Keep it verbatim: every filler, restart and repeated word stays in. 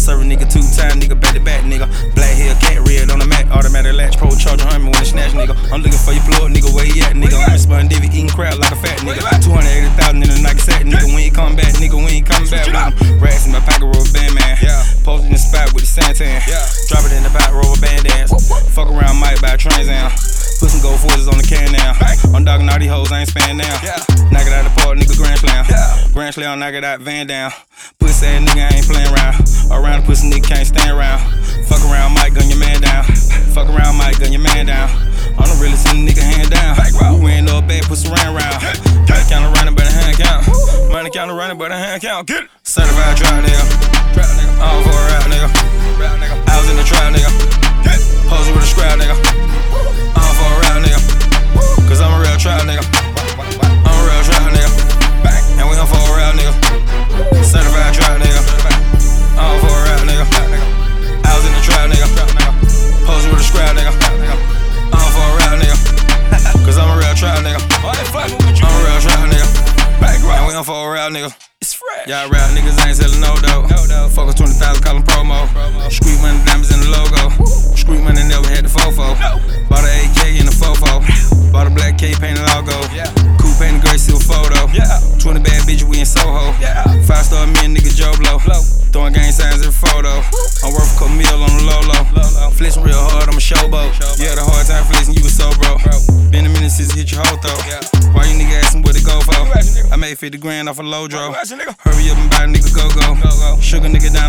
serve a nigga two time, nigga back to back, nigga. Black hair, cat red on the mat, automatic latch, pro charger, Hummer when it snatch, nigga. I'm looking for your plug, nigga, where you at, nigga? I'm spun divvy, eating crap like a fat nigga. two hundred eighty thousand in a Nike sack, nigga. When you come back, nigga, when you come back with them. Racks in my pocket, rubber band, man. Posted in the spot with the Santan. Drop it in the back, rubber band dance. Fuck around, might buy a Trans Am. Put some gold forces on the can now. I'm dogging all these hoes, I ain't span now. Knock it out the park, nigga, grand slam. Grand slam, knock it out, van down. Pussy ass nigga, I ain't playing around. Around the pussy nigga, can't stand around. Fuck around, might gun your man down. Fuck around, might gun your man down. I'm the realest in the nigga, hand down. We ain't no bad, pussy ran round. Money count running, but a hand count. Money count running, but a hand count. Get it. Certified trap nigga. Trap nigga. All for a rap nigga. Rap nigga. I was in the trap nigga. Posing with a scrap nigga. All for a rap nigga. Cause I'm a real trap nigga. I'm a real trap nigga. And we on for a rap nigga. Certified trap nigga. All for a rap nigga. I was in the trap nigga. Posing with a scrap nigga. All for a rap nigga. Cause I'm a real trap nigga. I'm a real trap nigga. And we on for a rap nigga. It's fresh. Y'all rap niggas ain't selling no dough. Focus twenty thousand, call them promo. Street money, diamonds in the logo. Street money never had the fofo. Bought a A K in the fofo. Bought a black K, painted all gold. Coupe painted gray seal photo. twenty bad bitches, we in Soho. Five star me and nigga Joe Blow. Throwing gang signs every photo. I'm worth a couple mil on the low low. Flexing real hard, I'm a showboat. You had a hard time flexing, you was so broke. Been a minute since you hit your whole throat. Why you nigga asking what it go for? I made fifty grand off a low draw. Hurry up and buy a nigga go go. Sugar nigga down